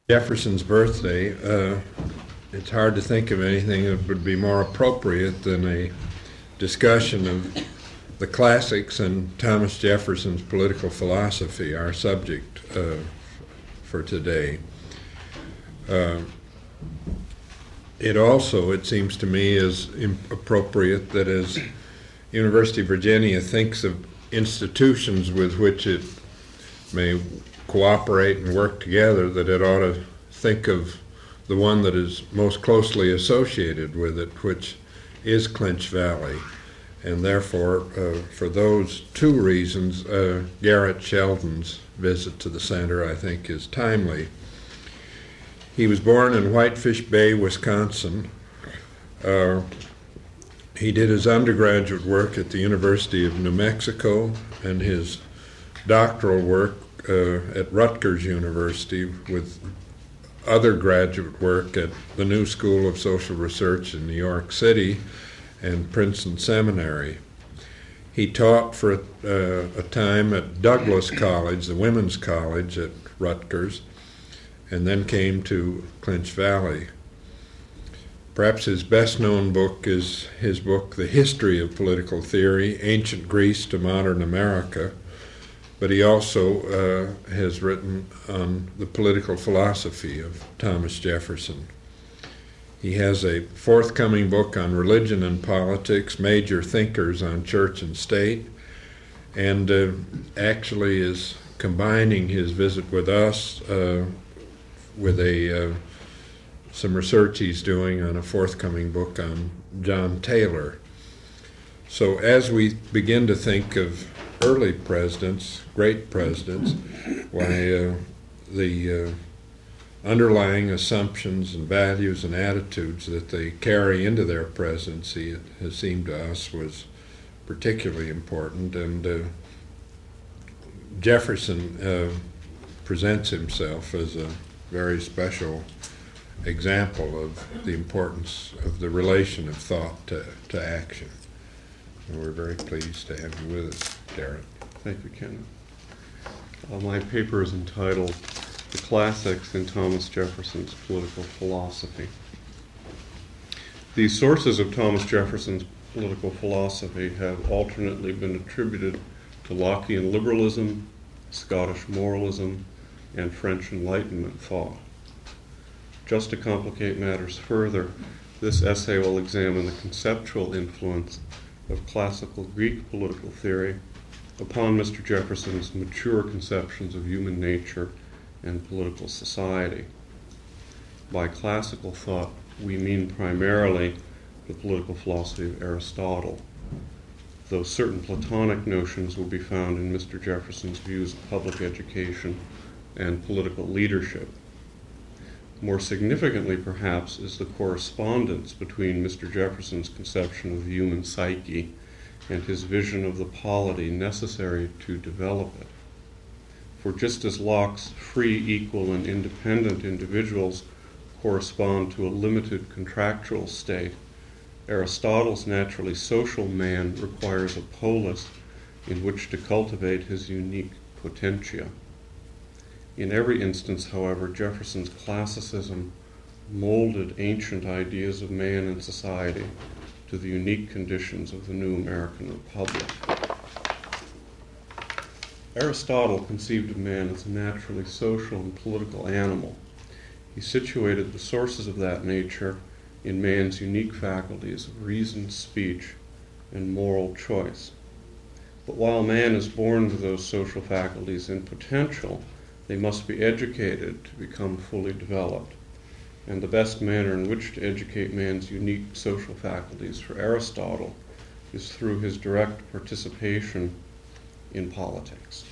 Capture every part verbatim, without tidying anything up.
Jefferson's birthday, uh, it's hard to think of anything that would be more appropriate than a discussion of the classics and Thomas Jefferson's political philosophy, our subject uh, for today. Uh, it also, it seems to me, is appropriate that as University of Virginia thinks of institutions with which it may cooperate and work together, that it ought to think of the one that is most closely associated with it, which is Clinch Valley. And therefore, uh, for those two reasons, uh, Garrett Sheldon's visit to the center, I think, is timely. He was born in Whitefish Bay, Wisconsin. Uh, he did his undergraduate work at the University of New Mexico and his doctoral work uh, at Rutgers University, with other graduate work at the New School of Social Research in New York City and Princeton Seminary. He taught for a, uh, a time at Douglas College, the women's college at Rutgers, and then came to Clinch Valley. Perhaps his best-known book is his book, The History of Political Theory, Ancient Greece to Modern America, but he also uh, has written on the political philosophy of Thomas Jefferson. He has a forthcoming book on religion and politics, Major Thinkers on Church and State, and uh, actually is combining his visit with us uh, with a uh, some research he's doing on a forthcoming book on John Taylor. So as we begin to think of early presidents, great presidents, why uh, the uh, underlying assumptions and values and attitudes that they carry into their presidency, it has seemed to us, was particularly important. And uh, Jefferson uh, presents himself as a very special example of the importance of the relation of thought to, to action. And we're very pleased to have you with us, Garrett. Thank you, Kenneth. Uh, my paper is entitled The Classics in Thomas Jefferson's Political Philosophy. The sources of Thomas Jefferson's political philosophy have alternately been attributed to Lockean liberalism, Scottish moralism, and French Enlightenment thought. Just to complicate matters further, this essay will examine the conceptual influence of classical Greek political theory upon Mister Jefferson's mature conceptions of human nature and political society. By classical thought, we mean primarily the political philosophy of Aristotle, though certain Platonic notions will be found in Mister Jefferson's views of public education and political leadership. More significantly, perhaps, is the correspondence between Mister Jefferson's conception of the human psyche and his vision of the polity necessary to develop it. For just as Locke's free, equal, and independent individuals correspond to a limited contractual state, Aristotle's naturally social man requires a polis in which to cultivate his unique potentia. In every instance, however, Jefferson's classicism molded ancient ideas of man and society to the unique conditions of the new American Republic. Aristotle conceived of man as a naturally social and political animal. He situated the sources of that nature in man's unique faculties of reason, speech, and moral choice. But while man is born with those social faculties in potential, they must be educated to become fully developed. And the best manner in which to educate man's unique social faculties for Aristotle is through his direct participation in politics.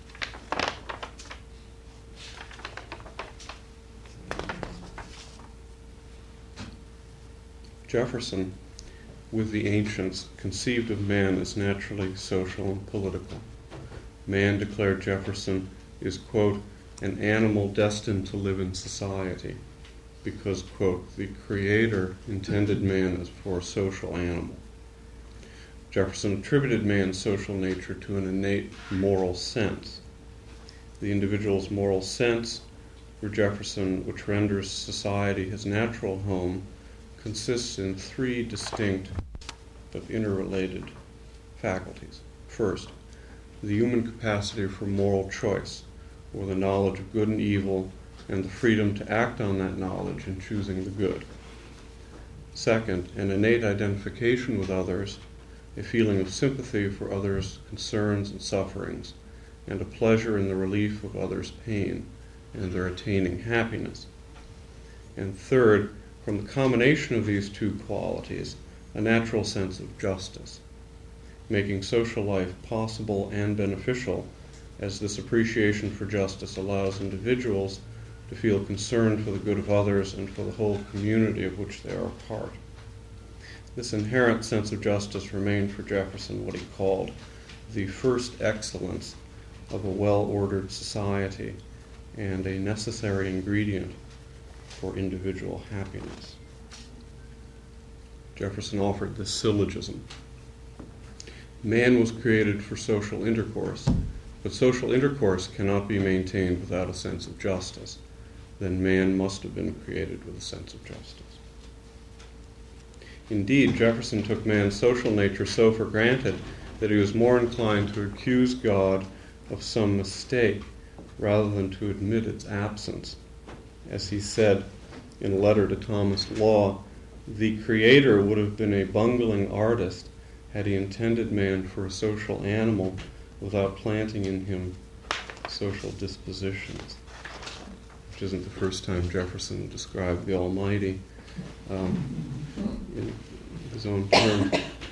Jefferson, with the ancients, conceived of man as naturally social and political. Man, declared Jefferson, is, quote, an animal destined to live in society, because, quote, the Creator intended man as for a social animal. Jefferson attributed man's social nature to an innate moral sense. The individual's moral sense for Jefferson, which renders society his natural home, consists in three distinct but interrelated faculties. First, the human capacity for moral choice, or the knowledge of good and evil, and the freedom to act on that knowledge in choosing the good. Second, an innate identification with others, a feeling of sympathy for others' concerns and sufferings, and a pleasure in the relief of others' pain and their attaining happiness. And third, from the combination of these two qualities, a natural sense of justice, making social life possible and beneficial, as this appreciation for justice allows individuals to feel concerned for the good of others and for the whole community of which they are a part. This inherent sense of justice remained for Jefferson what he called the first excellence of a well-ordered society and a necessary ingredient for individual happiness. Jefferson offered this syllogism. Man was created for social intercourse, but social intercourse cannot be maintained without a sense of justice. Then man must have been created with a sense of justice. Indeed, Jefferson took man's social nature so for granted that he was more inclined to accuse God of some mistake rather than to admit its absence. As he said in a letter to Thomas Law, the Creator would have been a bungling artist had he intended man for a social animal without planting in him social dispositions. Which isn't the first time Jefferson described the Almighty um, in his own term.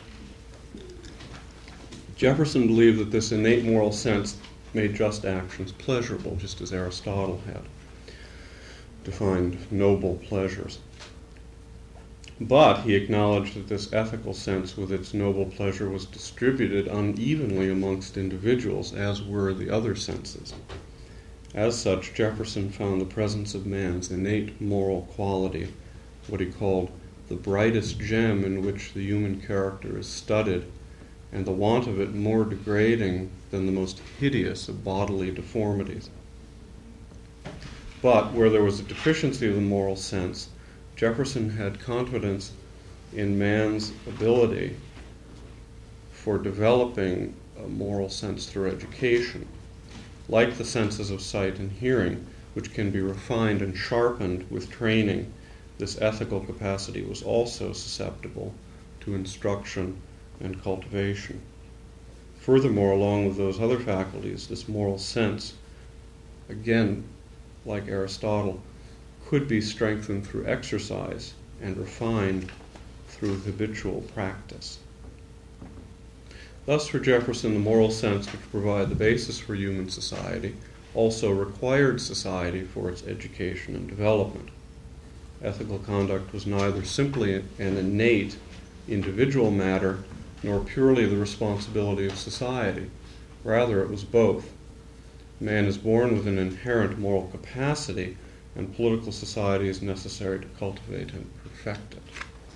Jefferson believed that this innate moral sense made just actions pleasurable, just as Aristotle had defined noble pleasures. But he acknowledged that this ethical sense with its noble pleasure was distributed unevenly amongst individuals, as were the other senses. As such, Jefferson found the presence of man's innate moral quality, what he called the brightest gem in which the human character is studded, and the want of it more degrading than the most hideous of bodily deformities. But where there was a deficiency of the moral sense, Jefferson had confidence in man's ability for developing a moral sense through education, like the senses of sight and hearing, which can be refined and sharpened with training. This ethical capacity was also susceptible to instruction and cultivation. Furthermore, along with those other faculties, this moral sense, again, like Aristotle, could be strengthened through exercise and refined through habitual practice. Thus, for Jefferson, the moral sense which provided the basis for human society also required society for its education and development. Ethical conduct was neither simply an innate individual matter nor purely the responsibility of society. Rather, it was both. Man is born with an inherent moral capacity, and political society is necessary to cultivate and perfect it.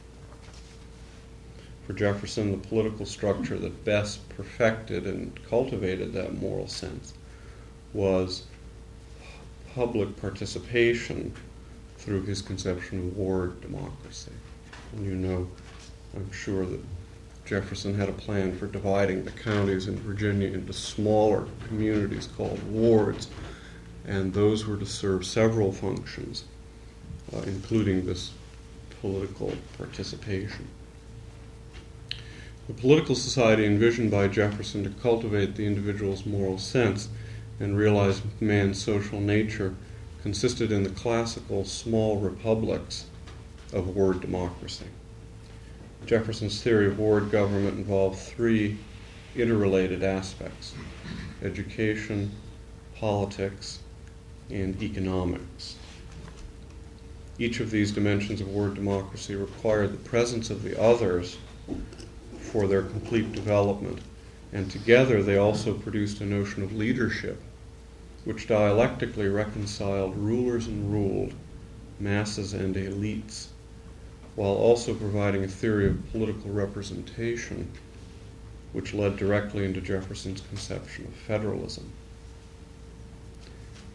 For Jefferson, the political structure that best perfected and cultivated that moral sense was public participation through his conception of ward democracy. And you know, I'm sure that Jefferson had a plan for dividing the counties in Virginia into smaller communities called wards, and those were to serve several functions, uh, including this political participation. The political society envisioned by Jefferson to cultivate the individual's moral sense and realize man's social nature consisted in the classical small republics of ward democracy. Jefferson's theory of ward government involved three interrelated aspects: education, politics, and economics. Each of these dimensions of ward democracy required the presence of the others for their complete development, and together they also produced a notion of leadership, which dialectically reconciled rulers and ruled, masses and elites, while also providing a theory of political representation, which led directly into Jefferson's conception of federalism.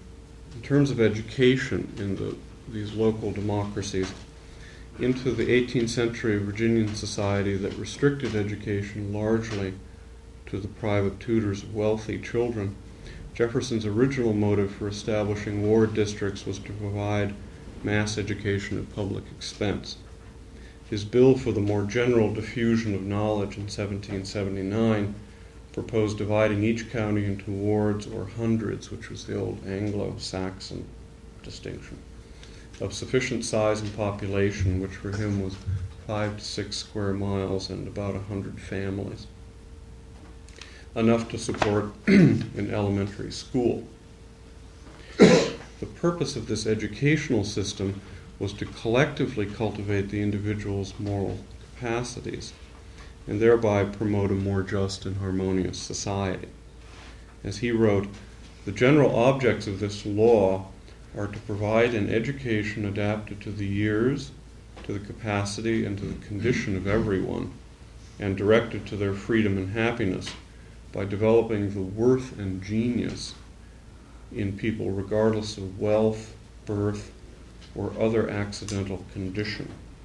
in terms of education in the, these local democracies, into the eighteenth century Virginian society that restricted education largely to the private tutors of wealthy children, Jefferson's original motive for establishing ward districts was to provide mass education at public expense. His bill for the more general diffusion of knowledge in seventeen seventy-nine proposed dividing each county into wards or hundreds, which was the old Anglo-Saxon distinction, of sufficient size and population, which for him was five to six square miles and about a hundred families, enough to support an elementary school. The purpose of this educational system was to collectively cultivate the individual's moral capacities and thereby promote a more just and harmonious society. As he wrote, the general objects of this law are to provide an education adapted to the years, to the capacity, and to the condition of everyone, and directed to their freedom and happiness by developing the worth and genius in people regardless of wealth, birth, or other accidental condition.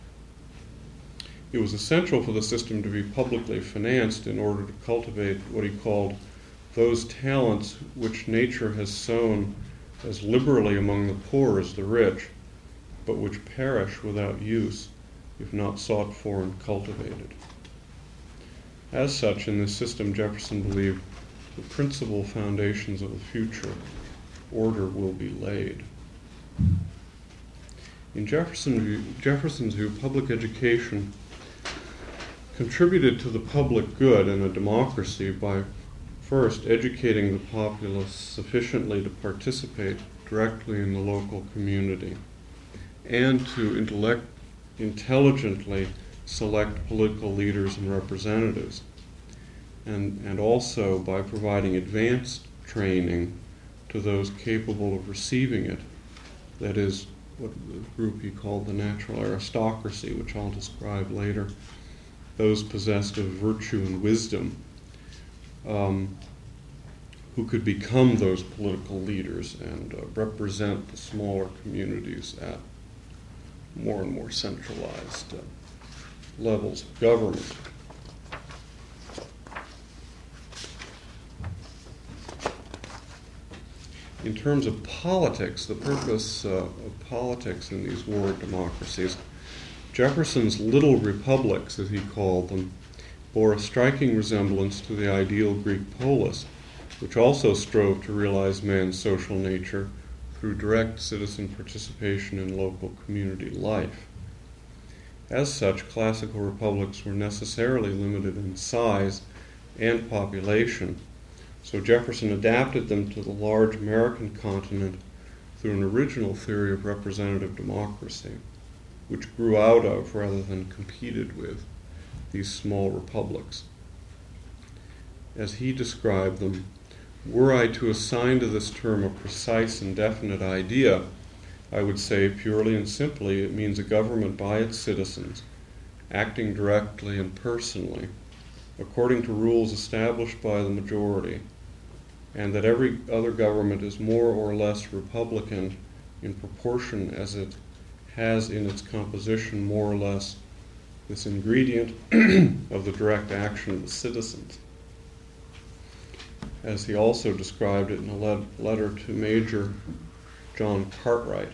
It was essential for the system to be publicly financed in order to cultivate what he called those talents which nature has sown as liberally among the poor as the rich, but which perish without use if not sought for and cultivated. As such, in this system, Jefferson believed the principal foundations of the future order will be laid. In Jefferson view, Jefferson's view, public education contributed to the public good in a democracy by first educating the populace sufficiently to participate directly in the local community and to intellect, intelligently select political leaders and representatives, and, and also by providing advanced training to those capable of receiving it, that is, what the group he called the natural aristocracy, which I'll describe later, those possessed of virtue and wisdom, um, who could become those political leaders and uh, represent the smaller communities at more and more centralized uh, levels of government. In terms of politics, the purpose uh, of politics in these ward democracies, Jefferson's little republics, as he called them, bore a striking resemblance to the ideal Greek polis, which also strove to realize man's social nature through direct citizen participation in local community life. As such, classical republics were necessarily limited in size and population, so Jefferson adapted them to the large American continent through an original theory of representative democracy, which grew out of, rather than competed with, these small republics. As he described them, were I to assign to this term a precise and definite idea, I would say purely and simply it means a government by its citizens, acting directly and personally, according to rules established by the majority, and that every other government is more or less republican in proportion as it has in its composition more or less this ingredient of the direct action of the citizens. As he also described it in a le- letter to Major John Cartwright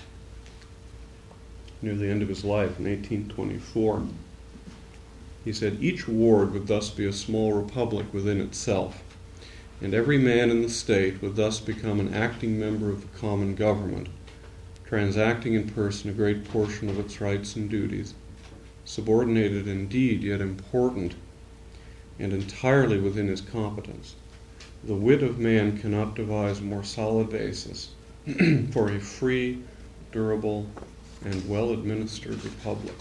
near the end of his life in eighteen twenty-four. He said, each ward would thus be a small republic within itself, and every man in the state would thus become an acting member of the common government, transacting in person a great portion of its rights and duties, subordinated indeed, yet important, and entirely within his competence. The wit of man cannot devise a more solid basis for a free, durable, and well-administered republic.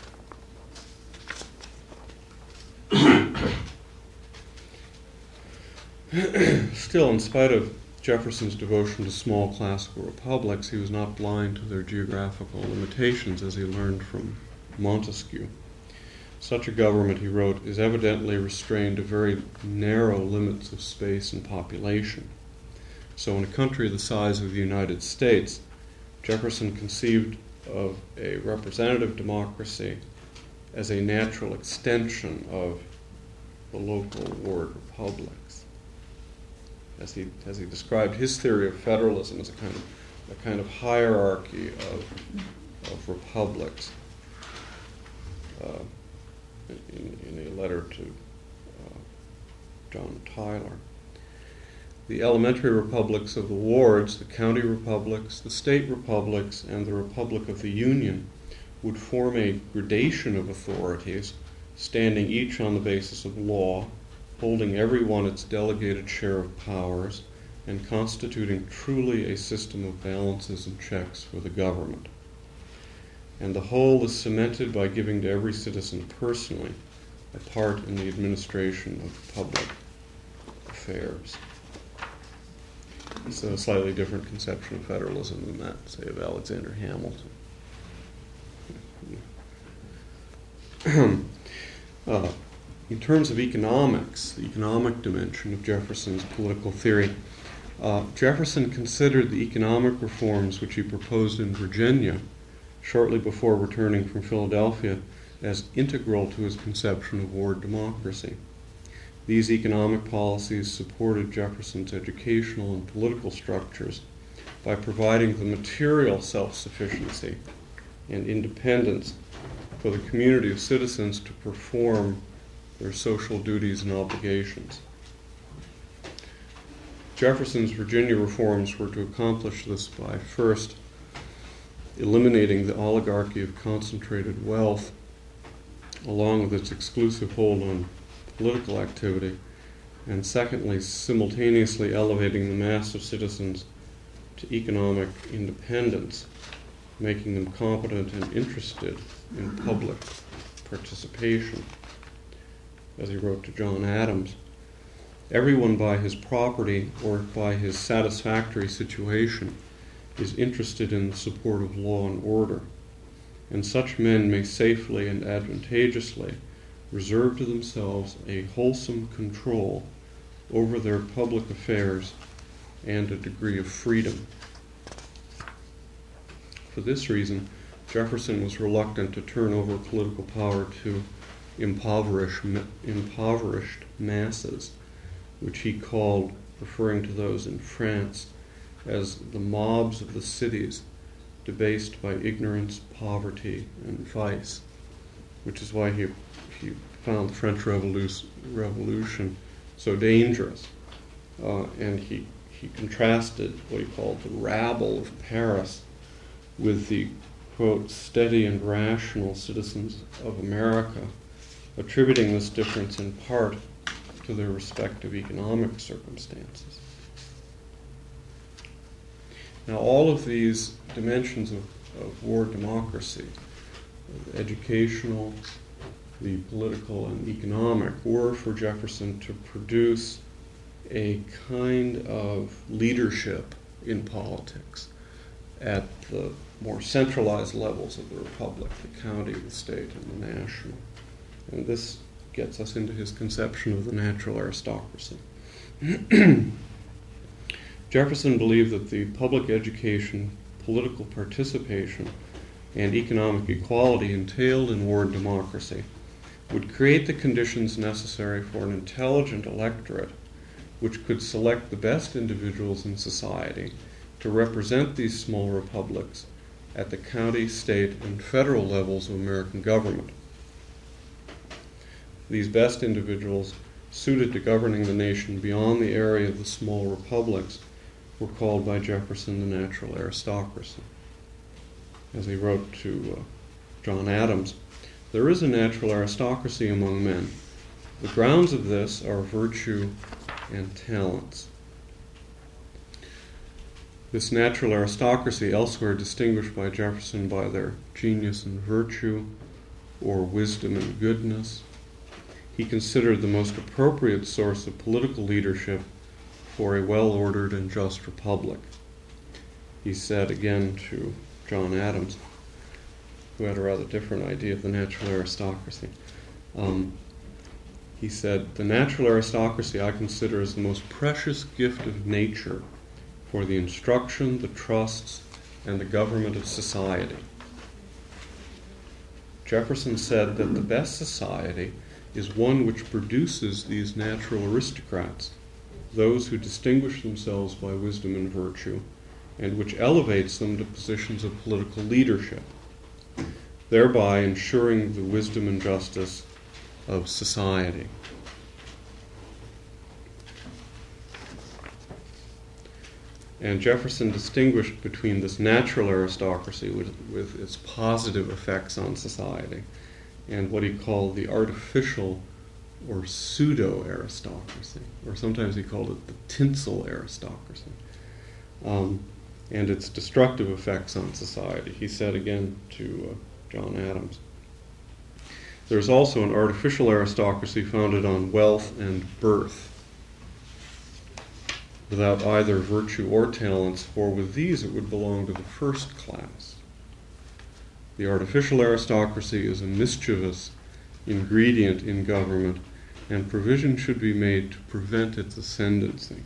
Still, in spite of Jefferson's devotion to small classical republics, he was not blind to their geographical limitations, as he learned from Montesquieu. Such a government, he wrote, is evidently restrained to very narrow limits of space and population. So in a country the size of the United States, Jefferson conceived of a representative democracy as a natural extension of the local ward republics. As he, as he described his theory of federalism as a kind of, a kind of hierarchy of, of republics uh, in, in a letter to uh, John Tyler. The elementary republics of the wards, the county republics, the state republics, and the Republic of the Union would form a gradation of authorities, standing each on the basis of law, holding every one its delegated share of powers, and constituting truly a system of balances and checks for the government. And the whole is cemented by giving to every citizen personally a part in the administration of public affairs. It's a slightly different conception of federalism than that, say, of Alexander Hamilton. uh, in terms of economics, the economic dimension of Jefferson's political theory, uh, Jefferson considered the economic reforms which he proposed in Virginia shortly before returning from Philadelphia as integral to his conception of ward democracy. These economic policies supported Jefferson's educational and political structures by providing the material self-sufficiency and independence for the community of citizens to perform their social duties and obligations. Jefferson's Virginia reforms were to accomplish this by first eliminating the oligarchy of concentrated wealth along with its exclusive hold on political activity, and secondly, simultaneously elevating the mass of citizens to economic independence, making them competent and interested in public participation. As he wrote to John Adams, everyone by his property or by his satisfactory situation is interested in the support of law and order, and such men may safely and advantageously reserve to themselves a wholesome control over their public affairs and a degree of freedom. For this reason, Jefferson was reluctant to turn over political power to impoverished, impoverished masses, which he called, referring to those in France, as the mobs of the cities, debased by ignorance, poverty, and vice, which is why he, he found the French Revolu- Revolution so dangerous. Uh, and he, he contrasted what he called the rabble of Paris with the, quote, steady and rational citizens of America, attributing this difference in part to their respective economic circumstances. Now, all of these dimensions of, of ward democracy, the educational, the political, and economic, were for Jefferson to produce a kind of leadership in politics at the more centralized levels of the republic, the county, the state, and the national. And this gets us into his conception of the natural aristocracy. Jefferson believed that the public education, political participation, and economic equality entailed in ward democracy would create the conditions necessary for an intelligent electorate which could select the best individuals in society to represent these small republics at the county, state, and federal levels of American government. These best individuals suited to governing the nation beyond the area of the small republics were called by Jefferson the natural aristocracy. As he wrote to uh, John Adams, "There is a natural aristocracy among men. The grounds of this are virtue and talents." This natural aristocracy, elsewhere distinguished by Jefferson by their genius and virtue, or wisdom and goodness, he considered the most appropriate source of political leadership for a well-ordered and just republic. He said again to John Adams, who had a rather different idea of the natural aristocracy, um, he said, "The natural aristocracy I consider as the most precious gift of nature for the instruction, the trusts, and the government of society. Jefferson said that the best society is one which produces these natural aristocrats, those who distinguish themselves by wisdom and virtue, and which elevates them to positions of political leadership, thereby ensuring the wisdom and justice of society. And Jefferson distinguished between this natural aristocracy with, with its positive effects on society and what he called the artificial or pseudo-aristocracy, or sometimes he called it the tinsel aristocracy, um, and its destructive effects on society. He said again to uh, John Adams, "There's also an artificial aristocracy founded on wealth and birth, without either virtue or talents, for with these it would belong to the first class. The artificial aristocracy is a mischievous ingredient in government, and provision should be made to prevent its ascendancy."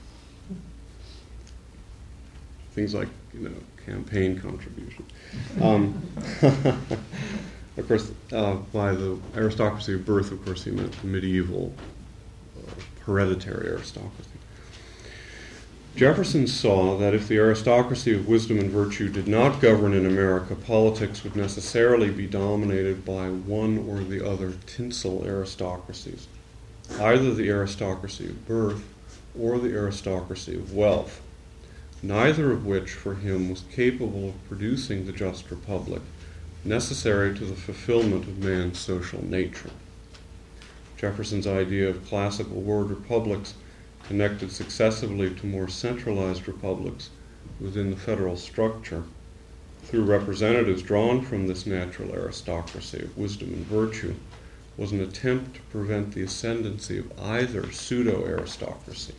Things like, you know, campaign contribution. Um, of course, uh, by the aristocracy of birth, of course, he meant the medieval uh, hereditary aristocracy. Jefferson saw that if the aristocracy of wisdom and virtue did not govern in America, politics would necessarily be dominated by one or the other tinsel aristocracies, either the aristocracy of birth or the aristocracy of wealth, neither of which for him was capable of producing the just republic necessary to the fulfillment of man's social nature. Jefferson's idea of classical world republics connected successively to more centralized republics within the federal structure through representatives drawn from this natural aristocracy of wisdom and virtue was an attempt to prevent the ascendancy of either pseudo-aristocracy.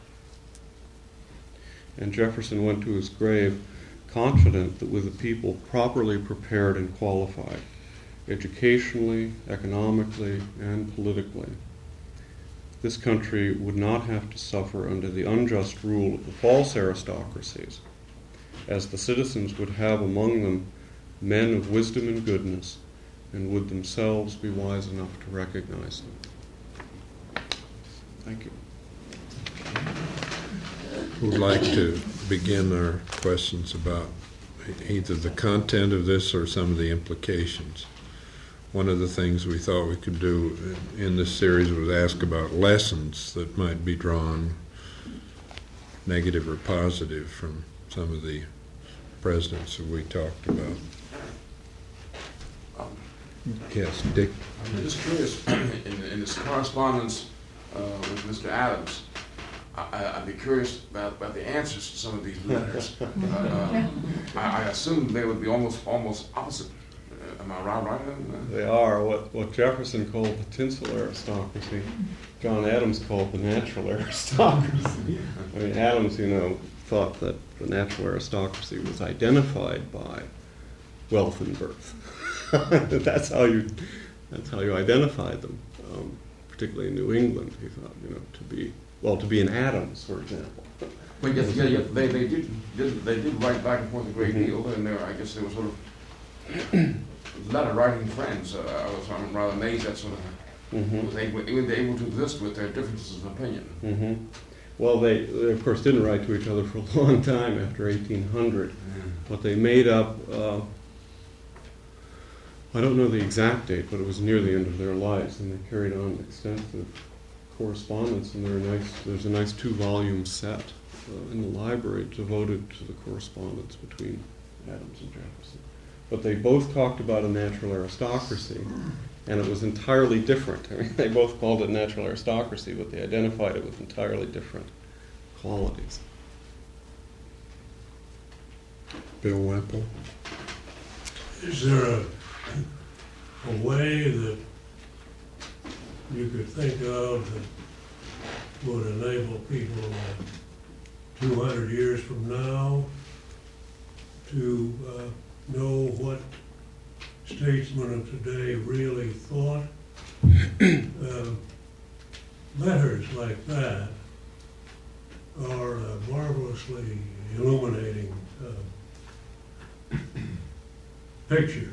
And Jefferson went to his grave confident that with a people properly prepared and qualified, educationally, economically, and politically, this country would not have to suffer under the unjust rule of the false aristocracies, as the citizens would have among them men of wisdom and goodness, and would themselves be wise enough to recognize them. Thank you. Who would like to begin our questions about either the content of this or some of the implications? One of the things we thought we could do in this series was ask about lessons that might be drawn, negative or positive, from some of the presidents that we talked about. Um, Yes, Dick. I'm just curious, in, in this correspondence uh, with Mister Adams, I, I'd be curious about, about the answers to some of these letters. uh, uh, I, I assume they would be almost almost opposite. Uh, am I right? right? Uh, They are what, what Jefferson called the tinsel aristocracy, John Adams called the natural aristocracy. I mean, Adams, you know, thought that the natural aristocracy was identified by wealth and birth. that's how you, that's how you identified them. Um, particularly in New England, he thought, you know, to be well, to be an Adams, for example. But yes, yeah, yeah, they they did, did they did write back and forth a great Mhm. deal, and there I guess they were sort of letter writing friends. Uh, I was I'm rather amazed that sort of Mm-hmm. was able even able to exist with their differences of opinion. Mm-hmm. Well, they, they of course didn't write to each other for a long time after eighteen hundred, but they made up. Uh, I don't know the exact date, but it was near the end of their lives, and they carried on extensive correspondence. And there are nice, there's a nice two-volume set uh, in the library devoted to the correspondence between Adams and Jefferson. But they both talked about a natural aristocracy, and it was entirely different. I mean, they both called it natural aristocracy, but they identified it with entirely different qualities. Bill Wemple. Is there a, a way that you could think of that would enable people uh, two hundred years from now to uh, know what statesmen of today really thought? uh, letters like that are um, marvelously illuminating uh, picture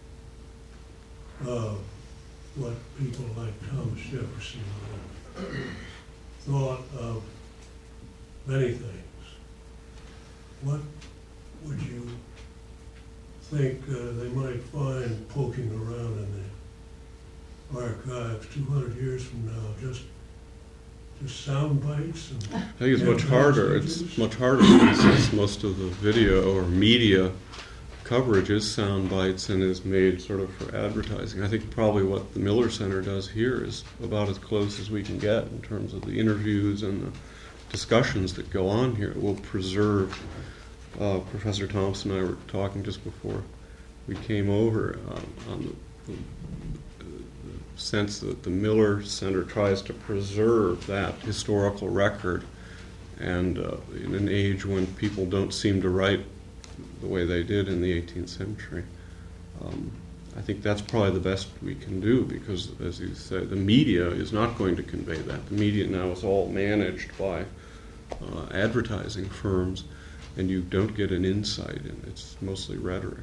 of what people like Thomas Jefferson uh, thought of many things. What would you think uh, they might find poking around in the archives two hundred years from now? Just just sound bites? And I think it's much harder. It's much harder since most of the video or media coverage is sound bites and is made sort of for advertising. I think probably what the Miller Center does here is about as close as we can get in terms of the interviews and the discussions that go on here. It will preserve. Uh, Professor Thompson and I were talking just before we came over um, on the, the, the sense that the Miller Center tries to preserve that historical record, and uh, in an age when people don't seem to write the way they did in the eighteenth century. Um, I think that's probably the best we can do because, as you say, the media is not going to convey that. The media now is all managed by uh, advertising firms, and you don't get an insight in it. It's mostly rhetoric.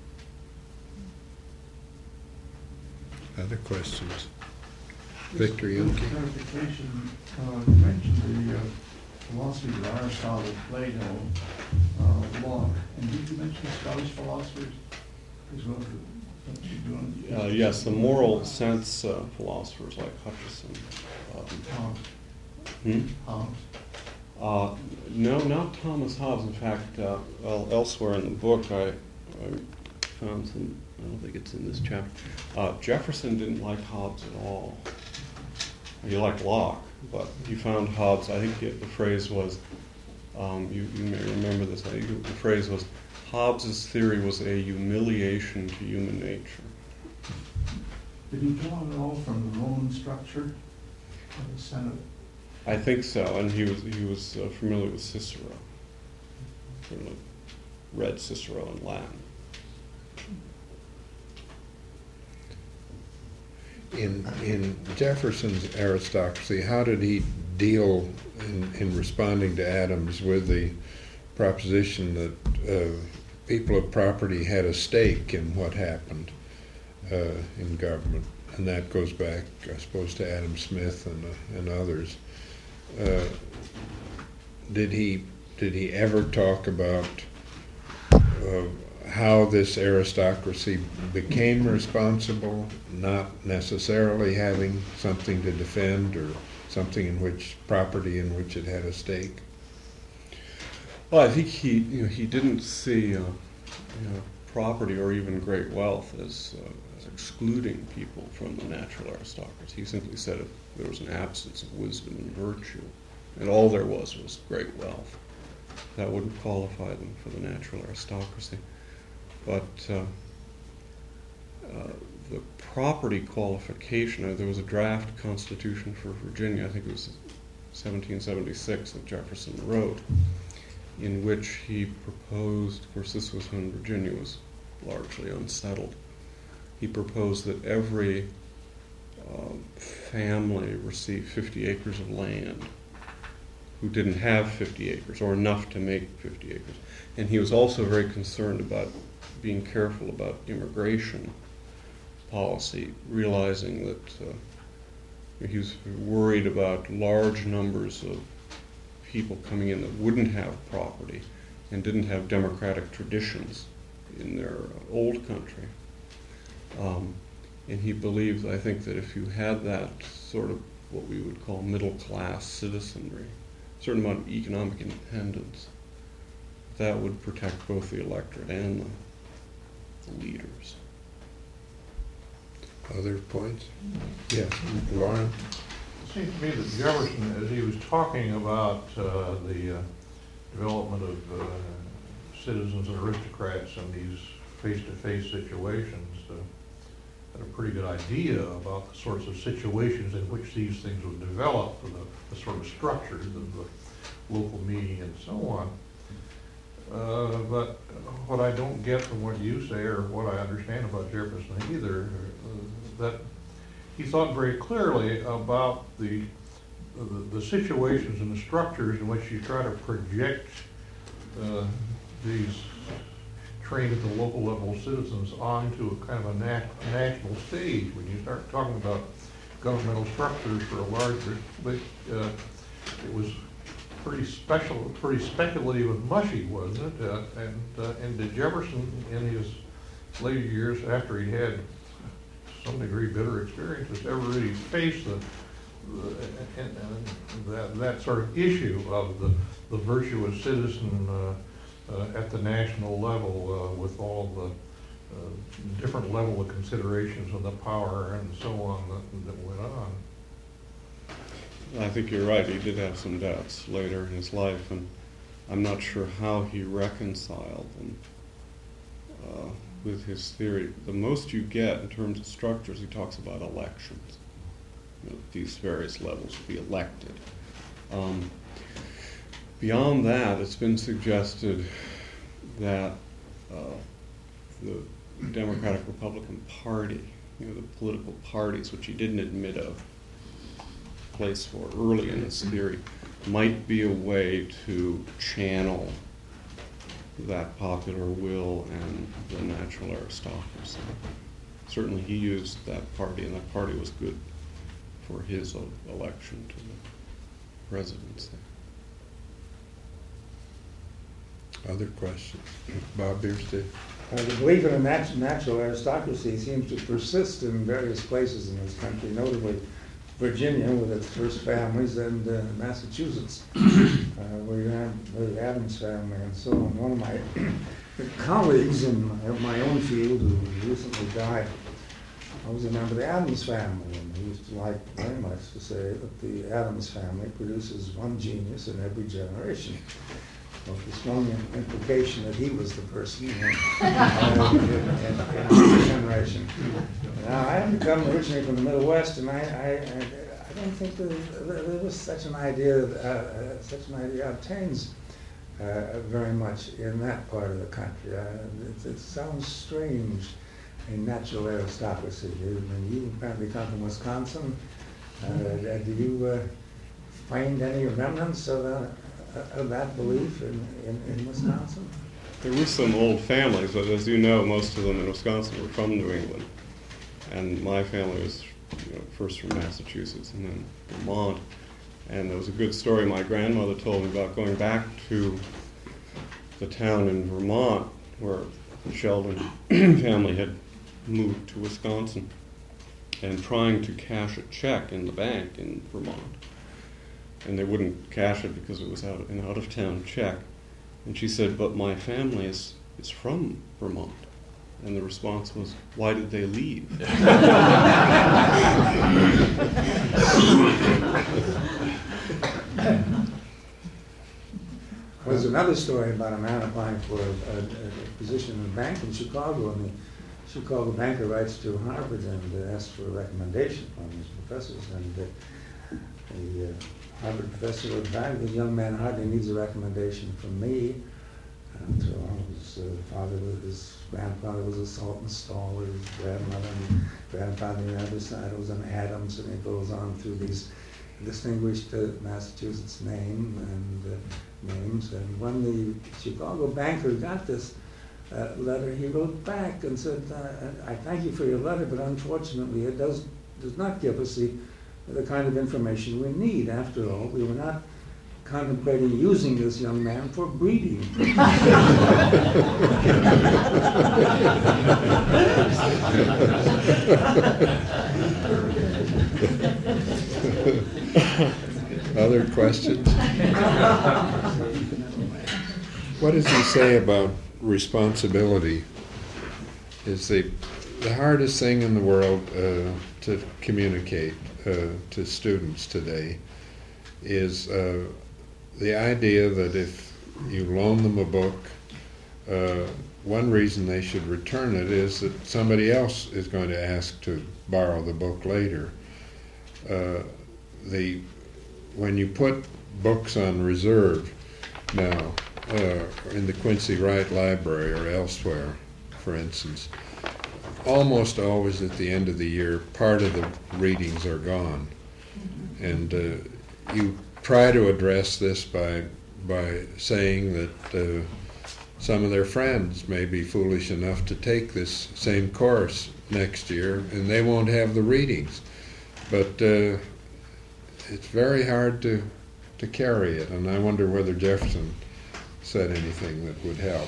Other questions? Victor Youngkin. Clarification, uh, you mentioned the uh, philosophy of Aristotle, Plato, uh, Locke, and did you mention Scottish philosophers as well? What you doing? Uh, yes, the moral sense uh, philosophers like Hutcheson. Um, Hobbes. hmm? Hobbes. Uh, no, not Thomas Hobbes. In fact, uh, well, elsewhere in the book, I, I found some. I don't think it's in this chapter. Uh, Jefferson didn't like Hobbes at all. He liked Locke, but he found Hobbes. I think it, the phrase was. Um, you, you may remember this. I think the phrase was, Hobbes's theory was a humiliation to human nature. Did he draw it all from the Roman structure of the Senate? I think so, and he was he was uh, familiar with Cicero. Certainly read Cicero in Latin. In in Jefferson's aristocracy, how did he deal in, in responding to Adams with the proposition that uh, people of property had a stake in what happened uh, in government? And that goes back, I suppose, to Adam Smith and uh, and others. Uh, did he did he ever talk about uh, how this aristocracy became responsible, not necessarily having something to defend or something in which property in which it had a stake? Well, I think he you know he didn't see uh, you know property or even great wealth as, uh, as excluding people from the natural aristocracy. He simply said if there was an absence of wisdom and virtue, and all there was was great wealth, that wouldn't qualify them for the natural aristocracy. But uh, uh, the property qualification, uh, there was a draft constitution for Virginia, I think it was seventeen seventy-six that Jefferson wrote, in which he proposed, of course this was when Virginia was largely unsettled, he proposed that every uh, family receive fifty acres of land who didn't have fifty acres or enough to make fifty acres. And he was also very concerned about being careful about immigration policy, realizing that uh, he was worried about large numbers of people coming in that wouldn't have property and didn't have democratic traditions in their old country. Um, and he believed, I think, that if you had that sort of what we would call middle-class citizenry, a certain amount of economic independence, that would protect both the electorate and the, the leaders. Other points? Yes, Lauren? It seems to me that Jefferson, as he was talking about uh, the uh, development of uh, citizens and aristocrats in these face-to-face situations, uh, had a pretty good idea about the sorts of situations in which these things would develop, the, the sort of structures of the local meeting and so on. Uh, but what I don't get from what you say, or what I understand about Jefferson either, uh, that he thought very clearly about the the, the situations and the structures in which you try to project uh, these trained at the local level citizens onto a kind of a nat national stage. When you start talking about governmental structures for a larger, but uh, it was pretty special, pretty speculative and mushy, wasn't it? Uh, and uh, and did Jefferson, in his later years, after he had some degree bitter experiences, ever really face the, the and, and that that sort of issue of the the virtuous citizen uh, uh, at the national level, uh, with all the uh, different level of considerations of the power and so on that, that went on? I think you're right. He did have some doubts later in his life, and I'm not sure how he reconciled them uh, with his theory. The most you get in terms of structures, he talks about elections. You know, these various levels be elected. Um, beyond that, it's been suggested that uh, the Democratic Republican Party, you know, the political parties, which he didn't admit of place for early in his theory, might be a way to channel that popular will and the natural aristocracy. Certainly he used that party, and that party was good for his election to the presidency. Other questions? Bob Bierstead. Uh, the belief in a nat natural aristocracy seems to persist in various places in this country, notably Virginia with its first families, and uh, Massachusetts, uh, where you have the Adams family and so on. One of my colleagues in my, my own field who recently died, I was a member of the Adams family, and he used to like very much to say that the Adams family produces one genius in every generation. Well, the strong implication that he was the person in, uh, in, in, in his generation. Now, I haven't come originally from the Middle West, and I, I, I don't think there, there was such an idea, uh, such an idea obtains uh, very much in that part of the country. Uh, it, it sounds strange, a natural aristocracy. And you apparently come from Wisconsin. Uh, do you uh, find any remnants of that? Of that belief in, in, in Wisconsin? There were some old families, but as you know, most of them in Wisconsin were from New England. And my family was, you know, first from Massachusetts and then Vermont. And there was a good story my grandmother told me about going back to the town in Vermont where the Sheldon family had moved to Wisconsin and trying to cash a check in the bank in Vermont. And they wouldn't cash it because it was out an out-of-town check. And she said, but my family is, is from Vermont. And the response was, why did they leave? There's another story about a man applying for a, a, a position in a bank in Chicago, and the Chicago banker writes to Harvard and uh, asks for a recommendation from his professors. And uh, the uh, Harvard professor advised, the young man hardly needs a recommendation from me. And so his uh, father, was, his grandfather was a salt and stall, his grandmother and grandfather on the other side was an Adams, and it goes on through these distinguished uh, Massachusetts name and uh, names. And when the Chicago banker got this uh, letter, he wrote back and said, uh, I thank you for your letter, but unfortunately it does, does not give us the the kind of information we need. After all, we were not contemplating using this young man for breeding. Other questions? What does he say about responsibility? Is the the hardest thing in the world uh, to communicate uh, to students today is uh, the idea that if you loan them a book, uh, one reason they should return it is that somebody else is going to ask to borrow the book later. Uh, the when you put books on reserve now uh, in the Quincy Wright Library or elsewhere, for instance, almost always at the end of the year, part of the readings are gone. And uh, you try to address this by by saying that uh, some of their friends may be foolish enough to take this same course next year, and they won't have the readings. But uh, it's very hard to to carry it, and I wonder whether Jefferson said anything that would help.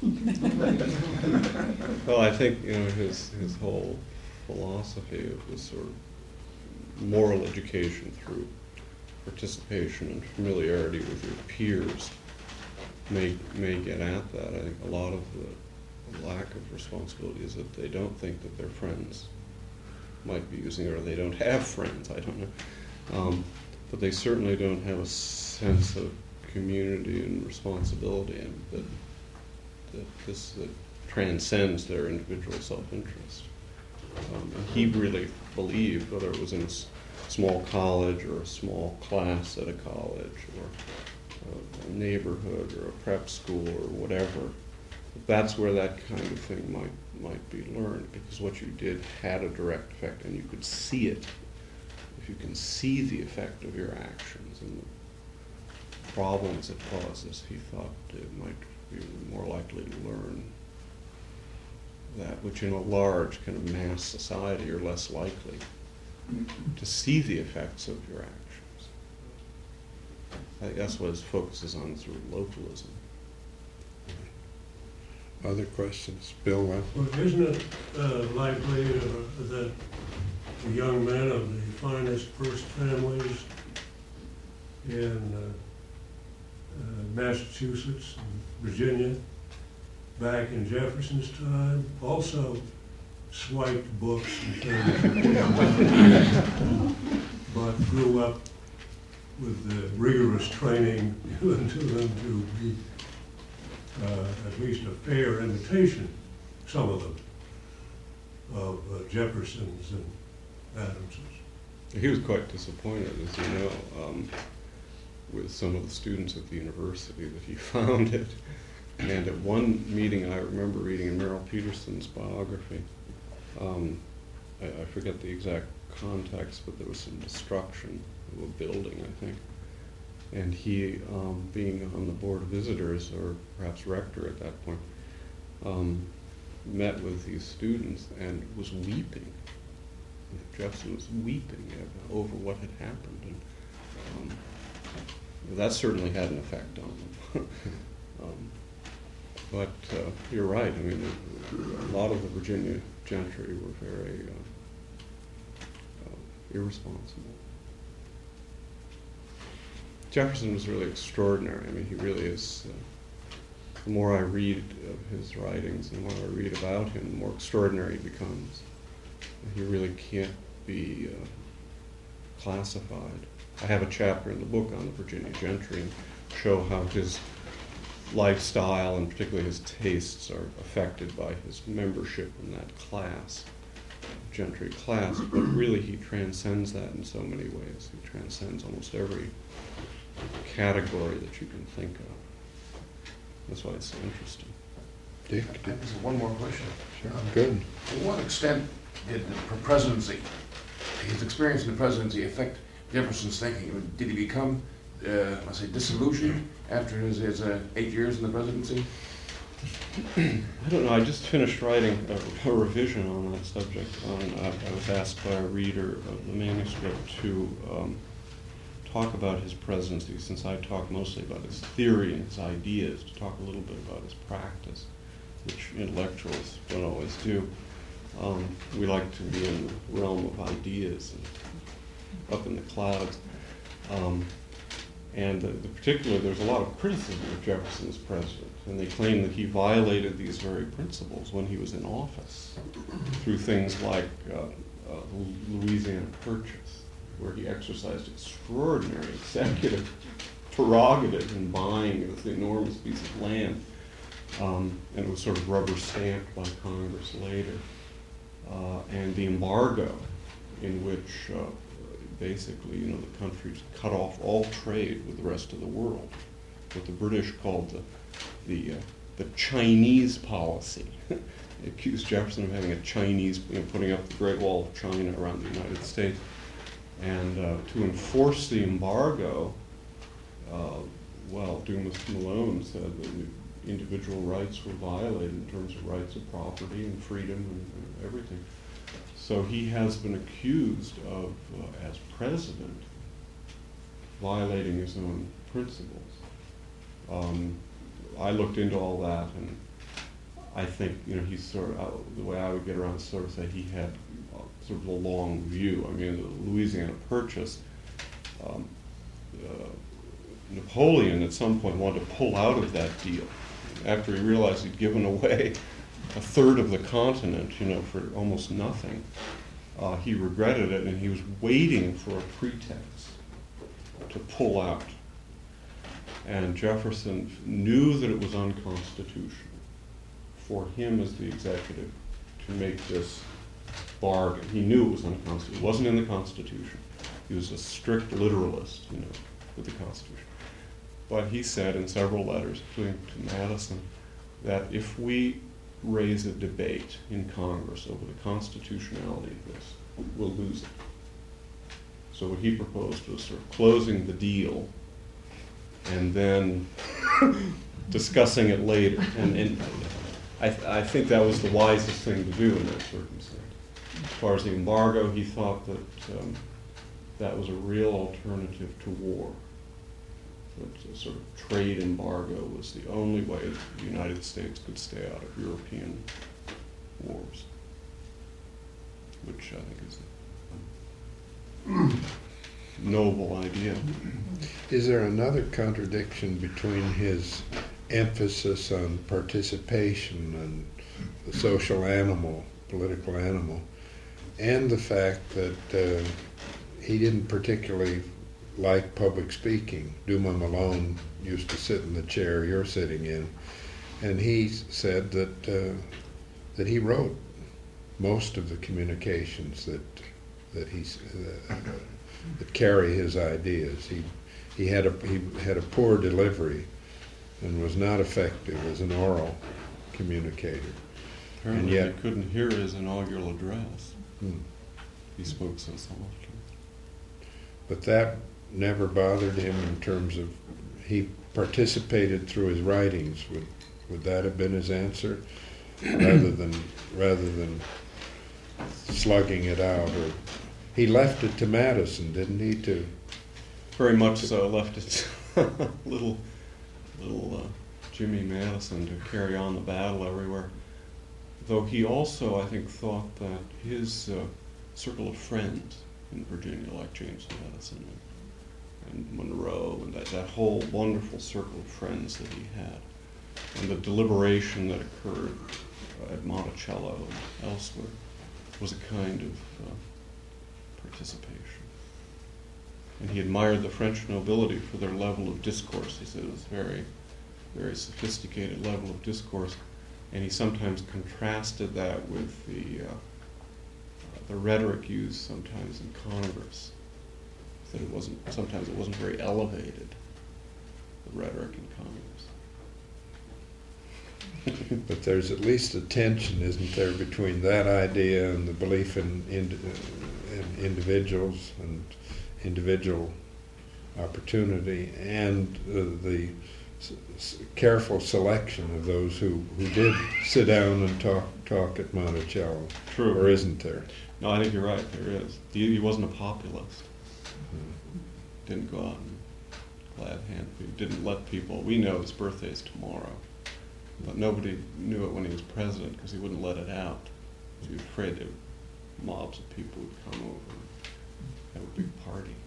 Well, I think, you know, his his whole philosophy of this sort of moral education through participation and familiarity with your peers may may get at that. I think a lot of the lack of responsibility is that they don't think that their friends might be using it, or they don't have friends, I don't know. Um, but they certainly don't have a sense of community and responsibility, and that, that this that transcends their individual self-interest. Um, and he really believed, whether it was in a s- small college or a small class at a college or a, a neighborhood or a prep school or whatever, that's where that kind of thing might might be learned, because what you did had a direct effect, and you could see it. If you can see the effect of your actions and the problems it causes, he thought it might be more likely to learn that, which in a large kind of mass society you're less likely to see the effects of your actions. I think that's what his focus is on, through localism. Other questions? Bill, what? Well, isn't it uh, likely uh, that the young men of the finest first families in uh, uh, Massachusetts and Virginia back in Jefferson's time also swiped books and things, but grew up with the rigorous training given to them to be uh, at least a fair imitation, some of them, of uh, Jefferson's and Adams's. He was quite disappointed, as you know, um, with some of the students at the university that he founded. And at one meeting, I remember reading in Merrill Peterson's biography, um, I, I forget the exact context, but there was some destruction of a building, I think. And he, um, being on the board of visitors, or perhaps rector at that point, um, met with these students and was weeping. Jefferson was weeping over what had happened. And um, that certainly had an effect on them. um, But uh, you're right. I mean, a lot of the Virginia gentry were very uh, uh, irresponsible. Jefferson was really extraordinary. I mean, he really is. Uh, the more I read of his writings and the more I read about him, the more extraordinary he becomes. He really can't be uh, classified. I have a chapter in the book on the Virginia gentry and show how his lifestyle and particularly his tastes are affected by his membership in that class, gentry class, but really he transcends that in so many ways. He transcends almost every category that you can think of. That's why it's so interesting. Dick? I have one more question. Sure. Good. To what extent did the presidency, his experience in the presidency, affect Jefferson's thinking? Did he become, uh, let's say, disillusioned after his, his uh, eight years in the presidency? I don't know. I just finished writing a, a revision on that subject. On, I, I was asked by a reader of the manuscript to um, talk about his presidency, since I talk mostly about his theory and his ideas, to talk a little bit about his practice, which intellectuals don't always do. Um, we like to be in the realm of ideas and up in the clouds. Um, and the, the particular, there's a lot of criticism of Jefferson as president, and they claim that he violated these very principles when he was in office through things like uh, uh, Louisiana Purchase, where he exercised extraordinary executive prerogative in buying this enormous piece of land, um, and it was sort of rubber stamped by Congress later. Uh, and the embargo, in which uh, basically, you know, the country cut off all trade with the rest of the world, what the British called the the, uh, the Chinese policy. They accused Jefferson of having a Chinese, you know, putting up the Great Wall of China around the United States. And uh, to enforce the embargo, uh, well, Dumas Malone said that the individual rights were violated in terms of rights of property and freedom and, and everything. So he has been accused of, uh, as president, violating his own principles. Um, I looked into all that, and I think, you know, he's sort of, uh, the way I would get around is sort of say he had uh, sort of a long view. I mean, the Louisiana Purchase, um, uh, Napoleon at some point wanted to pull out of that deal after he realized he'd given away a third of the continent, you know, for almost nothing. Uh, he regretted it, and he was waiting for a pretext to pull out. And Jefferson knew that it was unconstitutional for him as the executive to make this bargain. He knew it was unconstitutional. It wasn't in the Constitution. He was a strict literalist, you know, with the Constitution. But he said in several letters, including to Madison, that if we raise a debate in Congress over the constitutionality of this, we'll lose it. So what he proposed was sort of closing the deal and then discussing it later. And, and I, th- I think that was the wisest thing to do in that circumstance. As far as the embargo, he thought that um, that was a real alternative to war. That a sort of trade embargo was the only way the United States could stay out of European wars, which I think is a noble idea. Is there another contradiction between his emphasis on participation and the social animal, political animal, and the fact that uh, he didn't particularly like public speaking? Dumas Malone used to sit in the chair you're sitting in, and he said that uh, that he wrote most of the communications that that he uh, that carry his ideas. He he had a he had a poor delivery and was not effective as an oral communicator. Apparently, and yet, I couldn't hear his inaugural address. Hmm. He spoke so softly. But that never bothered him in terms of, he participated through his writings. Would would that have been his answer, rather than rather than slugging it out? Or he left it to Madison, didn't he? To very much so, left it to little little uh, Jimmy Madison to carry on the battle everywhere. Though he also, I think, thought that his uh, circle of friends in Virginia, like James Madison and and Monroe, and that, that whole wonderful circle of friends that he had, and the deliberation that occurred uh, at Monticello and elsewhere, was a kind of uh, participation. And he admired the French nobility for their level of discourse. He said it was very, very sophisticated level of discourse, and he sometimes contrasted that with the uh, uh, the rhetoric used sometimes in Congress. That it wasn't, sometimes it wasn't very elevated, the rhetoric in Congress. But there's at least a tension, isn't there, between that idea and the belief in, in, in individuals and individual opportunity, and uh, the s- s- careful selection of those who, who did sit down and talk talk at Monticello. True. Or isn't there? No, I think you're right, there is. He, he wasn't a populist. Didn't go out and glad hand. He didn't let people, we know his birthday's tomorrow, but nobody knew it when he was president because he wouldn't let it out. He was afraid that mobs of people would come over and have a big party.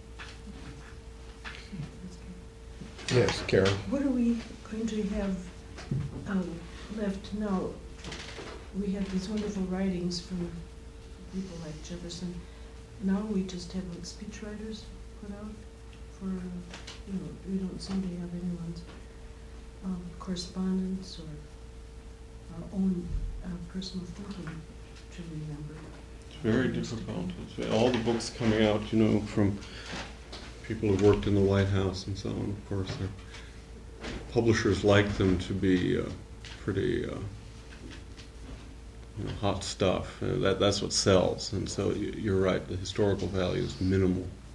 Yes, Carol. What are we going to have um, left now? We have these wonderful writings from people like Jefferson. Now we just have like speechwriters put out for, you know, we don't seem to have anyone's um, correspondence or our own uh, personal thinking to remember. It's very difficult. It's, all the books coming out, you know, from people who worked in the White House and so on, of course, publishers like them to be uh, pretty uh, you know, hot stuff. Uh, that, that's what sells. And so you, you're right, the historical value is minimal.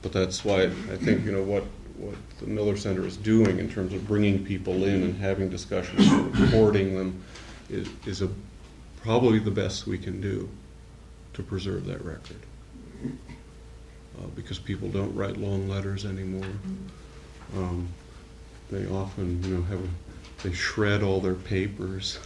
But that's why I think, you know, what, what the Miller Center is doing in terms of bringing people in and having discussions and recording them is, is a, probably the best we can do to preserve that record. Uh, because people don't write long letters anymore. Um, they often, you know, have a, they shred all their papers.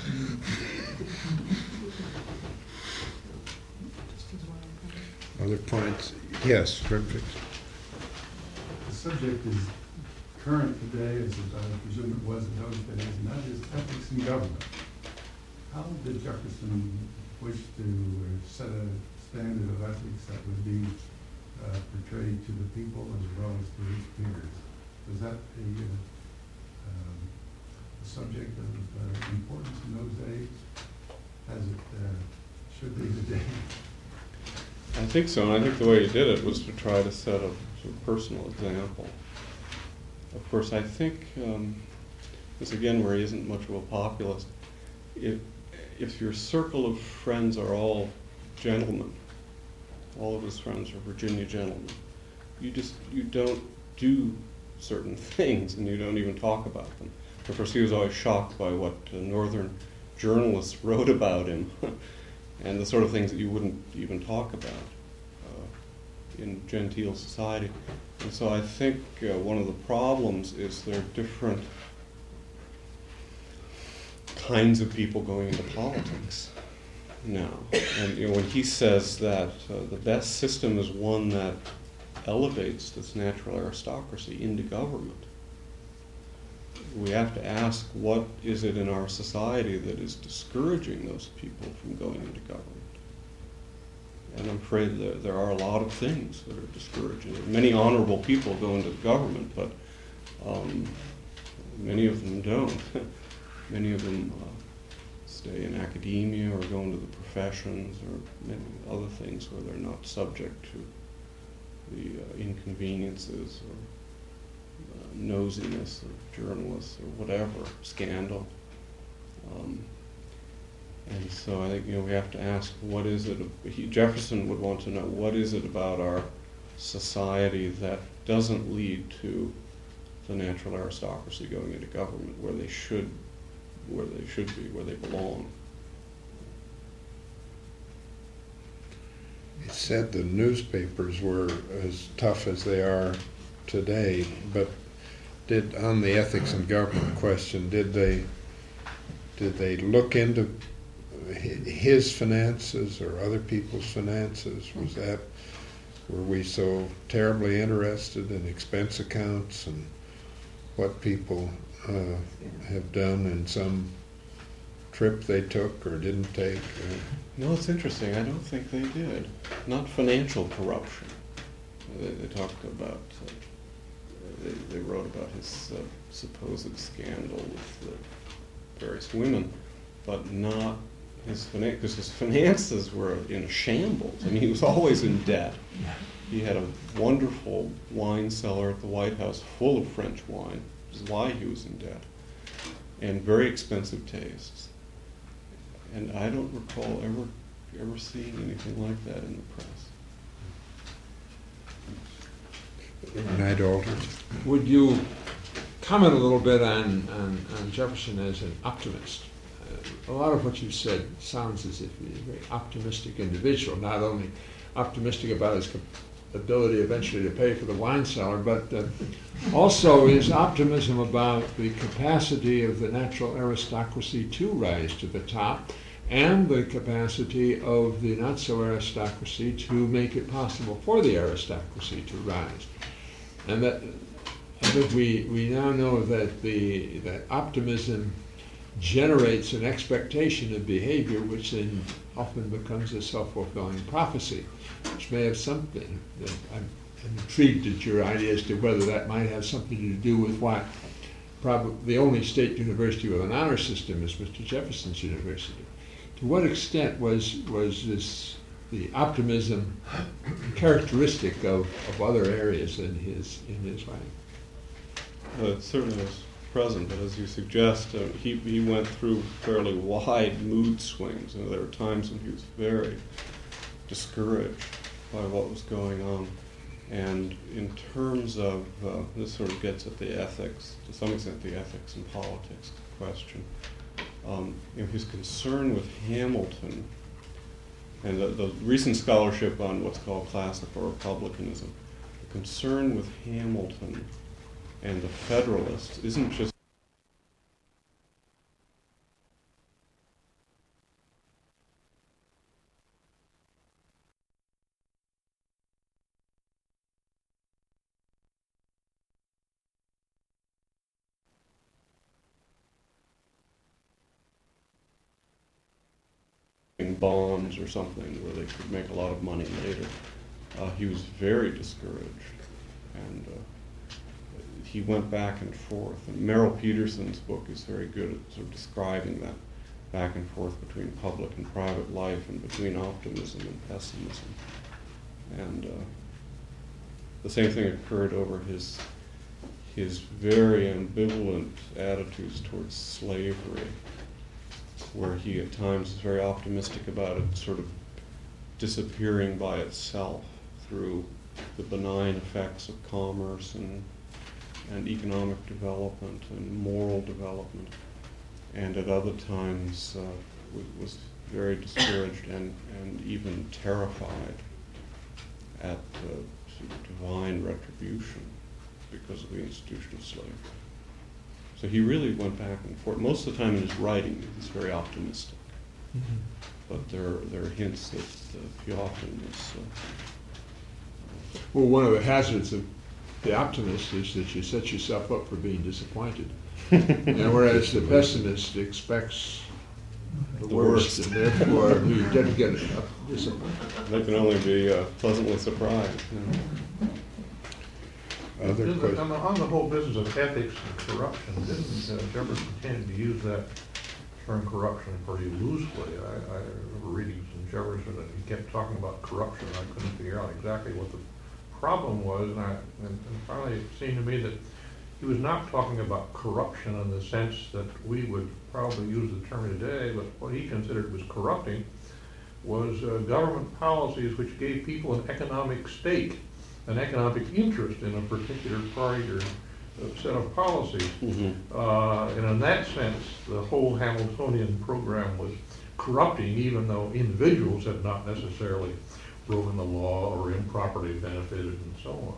Other points? Yes, Frederick. The subject is current today, as I presume it was in those days, and that is ethics in government. How did Jefferson wish to uh, set a standard of ethics that would be uh, portrayed to the people as well as to his peers? Was that a, uh, um, a subject of uh, importance in those days, as it uh, should be today? I think so, and I think the way he did it was to try to set a sort of personal example. Of course, I think, um, this again where he isn't much of a populist, if, if your circle of friends are all gentlemen, all of his friends are Virginia gentlemen, you just, you don't do certain things and you don't even talk about them. Of course, he was always shocked by what uh, northern journalists wrote about him and the sort of things that you wouldn't even talk about uh, in genteel society. And so I think uh, one of the problems is there are different kinds of people going into politics now. And you know, when he says that uh, the best system is one that elevates this natural aristocracy into government, we have to ask, what is it in our society that is discouraging those people from going into government? And I'm afraid that there are a lot of things that are discouraging. Many honorable people go into the government, but um, many of them don't. Many of them uh, stay in academia or go into the professions or many other things where they're not subject to the uh, inconveniences or Uh, nosiness of journalists or whatever, scandal. Um, and so I think, you know, we have to ask, what is it, he, Jefferson would want to know, what is it about our society that doesn't lead to the natural aristocracy going into government where they should, where they should be, where they belong. He said the newspapers were as tough as they are today, but did, on the ethics and government question, did they did they look into his finances or other people's finances? Was that, were we so terribly interested in expense accounts and what people uh, have done in some trip they took or didn't take? Uh, No, it's interesting. I don't think they did. Not financial corruption. They, they talked about, uh, they, they wrote about his uh, supposed scandal with the various women, but not his finance, because his finances were in a shambles. I mean, he was always in debt. He had a wonderful wine cellar at the White House full of French wine, which is why he was in debt, and very expensive tastes. And I don't recall ever ever seeing anything like that in the press. Night Alders. Would you comment a little bit on, on, on Jefferson as an optimist? Uh, a lot of what you said sounds as if he's a very optimistic individual, not only optimistic about his ability eventually to pay for the wine cellar, but uh, also his optimism about the capacity of the natural aristocracy to rise to the top, and the capacity of the not-so-aristocracy to make it possible for the aristocracy to rise. And that, I think we, we now know that the that optimism generates an expectation of behavior which then often becomes a self-fulfilling prophecy, which may have something, that I'm, I'm intrigued at your idea as to whether that might have something to do with why probably the only state university with an honor system is Mister Jefferson's University. To what extent was was this the optimism characteristic of, of other areas in his in his writing? Uh, it certainly was present, but as you suggest, uh, he he went through fairly wide mood swings. You know, there were times when he was very discouraged by what was going on And in terms of, uh, this sort of gets at the ethics, to some extent the ethics and politics question, um, you know, his concern with Hamilton and the, the recent scholarship on what's called classical republicanism, the concern with Hamilton and the Federalists isn't just bonds or something where they could make a lot of money later. Uh, he was very discouraged, and uh, he went back and forth. And Merrill Peterson's book is very good at sort of describing that back and forth between public and private life and between optimism and pessimism. And uh, the same thing occurred over his his very ambivalent attitudes towards slavery, where he at times is very optimistic about it sort of disappearing by itself through the benign effects of commerce and and economic development and moral development, and at other times uh, w- was very discouraged and, and even terrified at uh, sort of divine retribution because of the institution of slavery. So he really went back and forth. Most of the time in his writing, he's very optimistic. Mm-hmm. But there are, there are hints that uh, he often is... Uh, well, one of the hazards of the optimist is that you set yourself up for being disappointed. And whereas the pessimist expects the, the worst, worst, and therefore he doesn't get disappointed. They can only be uh, pleasantly surprised. You know? Other the, on, the, on the whole business of ethics and corruption, didn't uh, Jefferson tend to use that term corruption pretty loosely? I, I remember reading some Jefferson, and he kept talking about corruption. I couldn't figure out exactly what the problem was, and, I, and, and finally it seemed to me that he was not talking about corruption in the sense that we would probably use the term today, but what he considered was corrupting was uh, government policies which gave people an economic stake, an economic interest in a particular party or a set of policies. Mm-hmm. Uh, and in that sense, the whole Hamiltonian program was corrupting, even though individuals had not necessarily broken the law or improperly benefited and so on.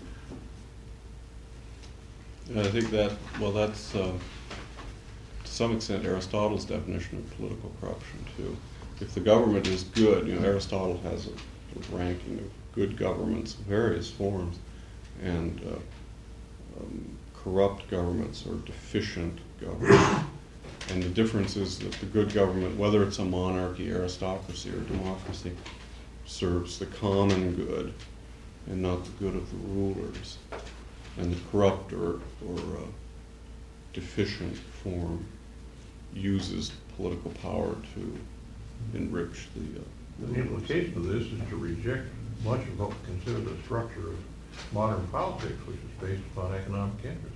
And I think that, well, that's uh, to some extent Aristotle's definition of political corruption too. If the government is good, you know, Aristotle has a sort of ranking of good governments of various forms, and uh, um, corrupt governments or deficient governments. And the difference is that the good government, whether it's a monarchy, aristocracy, or democracy, serves the common good and not the good of the rulers. And the corrupt or, or uh, deficient form uses political power to enrich the... Uh, the implication of this is to reject much of what we consider the structure of modern politics, which is based upon economic interest.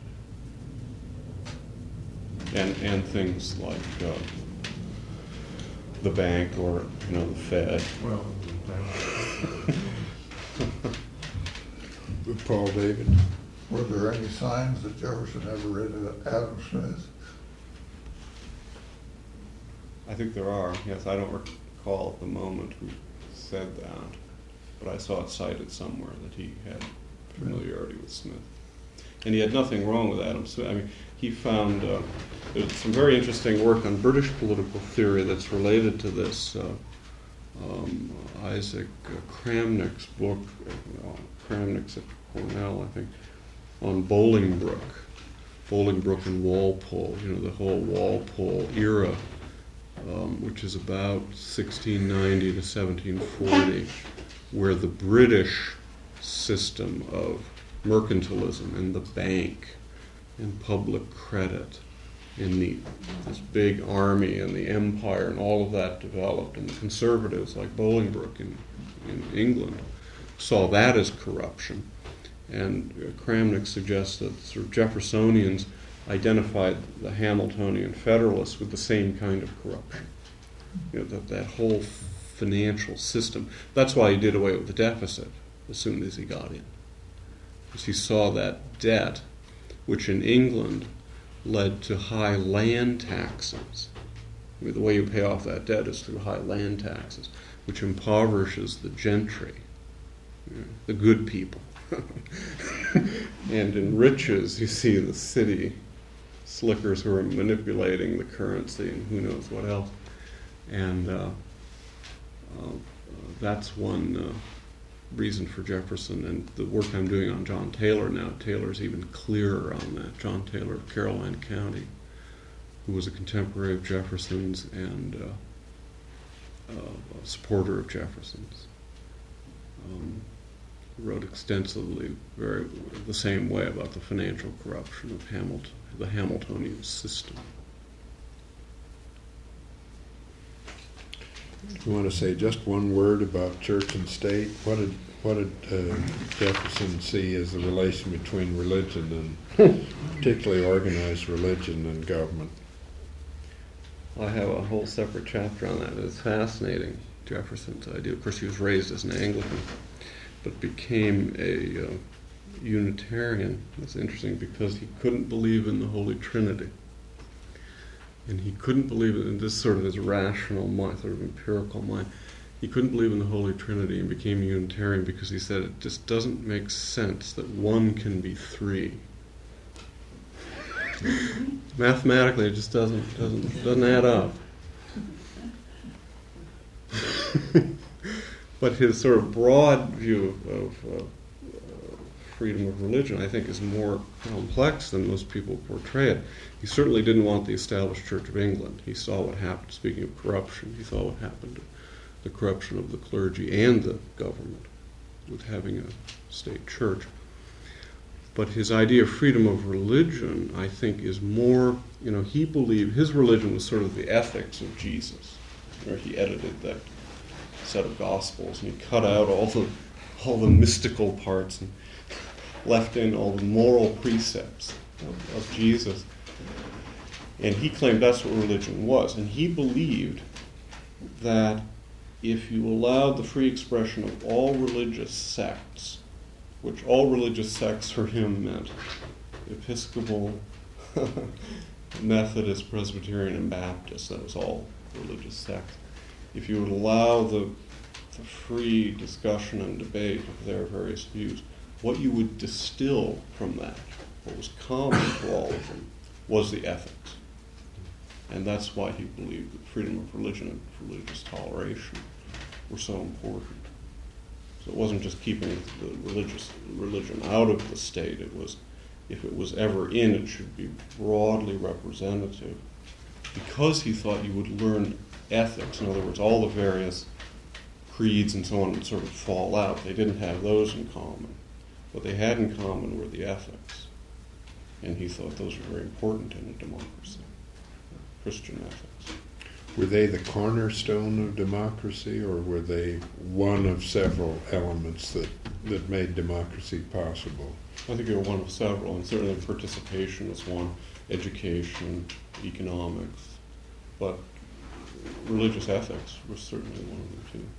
And and things like uh, the bank or, you know, the Fed. Well, Paul David. Were there any signs that Jefferson ever read Adam Smith? I think there are, yes. I don't recall at the moment who said that, but I saw it cited somewhere that he had familiarity with Smith. And he had nothing wrong with Adam Smith. I mean, he found uh, there's some very interesting work on British political theory that's related to this. Uh, um, Isaac uh, Kramnick's book, uh, Kramnick's at Cornell, I think, on Bolingbroke, Bolingbroke and Walpole, you know, the whole Walpole era, um, which is about sixteen ninety to seventeen forty, where the British system of mercantilism and the bank and public credit and the, this big army and the empire and all of that developed, and the conservatives like Bolingbroke in, in England saw that as corruption. And uh, Kramnick suggests that sort of Jeffersonians identified the Hamiltonian Federalists with the same kind of corruption. You know, that, that whole financial system. That's why he did away with the deficit as soon as he got in. because he saw that debt, which in England led to high land taxes. I mean, the way you pay off that debt is through high land taxes, which impoverishes the gentry, you know, the good people, and enriches, you see, the city slickers who are manipulating the currency and who knows what else. And uh, uh, that's one uh, reason for Jefferson. And the work I'm doing on John Taylor now, Taylor's even clearer on that. John Taylor of Caroline County, who was a contemporary of Jefferson's and uh, uh, a supporter of Jefferson's. Um, wrote extensively, very the same way, about the financial corruption of Hamilton, the Hamiltonian system. You want to say just one word about church and state? What did what did uh, Jefferson see as the relation between religion and particularly organized religion and government? I have a whole separate chapter on that. It's fascinating, Jefferson's idea. Of course, he was raised as an Anglican, but became a uh, Unitarian. It's interesting because he couldn't believe in the Holy Trinity. And he couldn't believe in this sort of his rational mind, sort of empirical mind. He couldn't believe in the Holy Trinity and became a Unitarian because he said it just doesn't make sense that one can be three. Mathematically, it just doesn't doesn't doesn't add up. But his sort of broad view of, of uh, freedom of religion, I think, is more complex than most people portray it. He certainly didn't want the established Church of England. He saw what happened, speaking of corruption, he saw what happened to the corruption of the clergy and the government with having a state church. But his idea of freedom of religion, I think, is more, you know, he believed his religion was sort of the ethics of Jesus. Or he edited that set of Gospels, and he cut out all the all the mystical parts and left in all the moral precepts of, of Jesus. And he claimed that's what religion was. And he believed that if you allowed the free expression of all religious sects, which all religious sects for him meant Episcopal, Methodist, Presbyterian, and Baptist, that was all religious sects. If you would allow the, the free discussion and debate of their various views, what you would distill from that, what was common to all of them, was the ethics. And that's why he believed that freedom of religion and religious toleration were so important. So it wasn't just keeping the religious religion out of the state. It was, if it was ever in, it should be broadly representative, because he thought you would learn ethics. In other words, all the various creeds and so on would sort of fall out. They didn't have those in common. What they had in common were the ethics. And he thought those were very important in a democracy, Christian ethics. Were they the cornerstone of democracy, or were they one of several elements that, that made democracy possible? I think they were one of several, and certainly participation was one, education, economics, but religious ethics was certainly one of them too.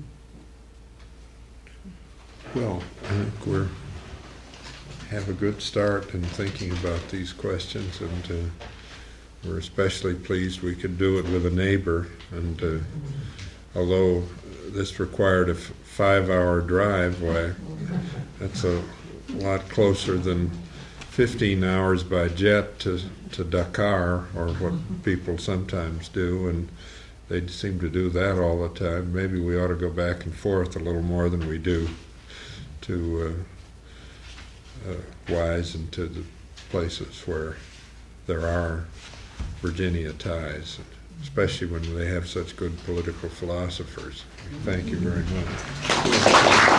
Well, I think we're have a good start in thinking about these questions, and uh, we're especially pleased we could do it with a neighbor. And uh, although this required a f- five-hour drive, why, that's a lot closer than fifteen hours by jet to, to Dakar, or what people sometimes do, and they seem to do that all the time. Maybe we ought to go back and forth a little more than we do to uh, uh, Wise and to the places where there are Virginia ties, especially when they have such good political philosophers. Thank you very much.